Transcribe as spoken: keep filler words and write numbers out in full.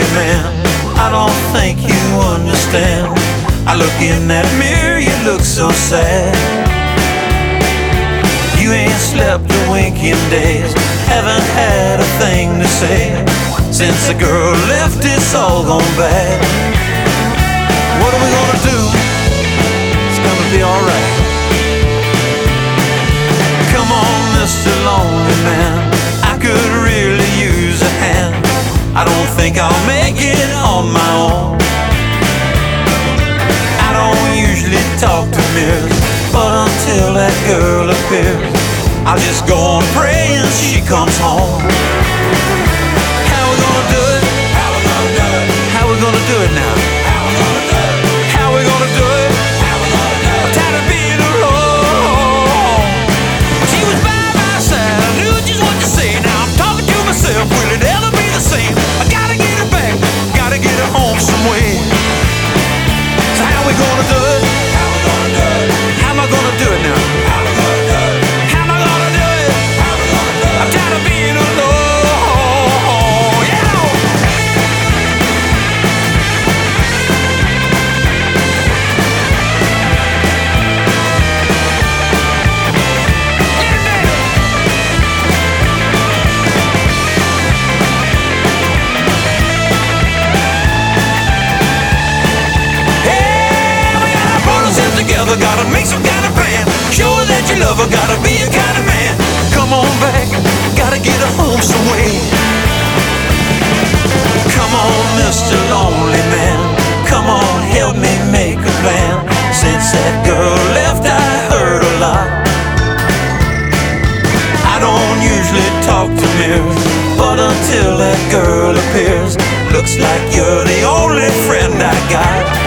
man. I don't think you understand. I look in that mirror, you look so sad. You ain't slept a wink in days, haven't had a thing to say. Since the girl left, it's all gone bad. What are we gonna do? It's gonna be alright. Come on, Mister Lonely Man, I could really use a hand. I don't think I'll make it on my own. I don't usually talk to mirrors, but until that girl appears, I'll just go on praying she comes home. How we gonna do it? How we gonna do it? How we gonna do it now? How we gonna do it? How we gonna do it? How we gonna do it? I'm tired of being alone. She was by my side, I knew just what to say. Now I'm talking to myself, will it ever be the same? I gotta get her back, gotta get her home some way. So how we gonna do it? How we gonna do it? How am I gonna do it now? How we gonna do it? How am I gonna do it? How we gonna do it? I'm tired of being alone. Yeah. Together, gotta make some kind of plan. Show her that you love her, gotta be a kind of man. Come on back, gotta get her home some way. Come on, Mister Lonely Man, come on, help me make a plan. Since that girl left, I heard a lot. I don't usually talk to mirrors, but until that girl appears, looks like you're the only friend I got.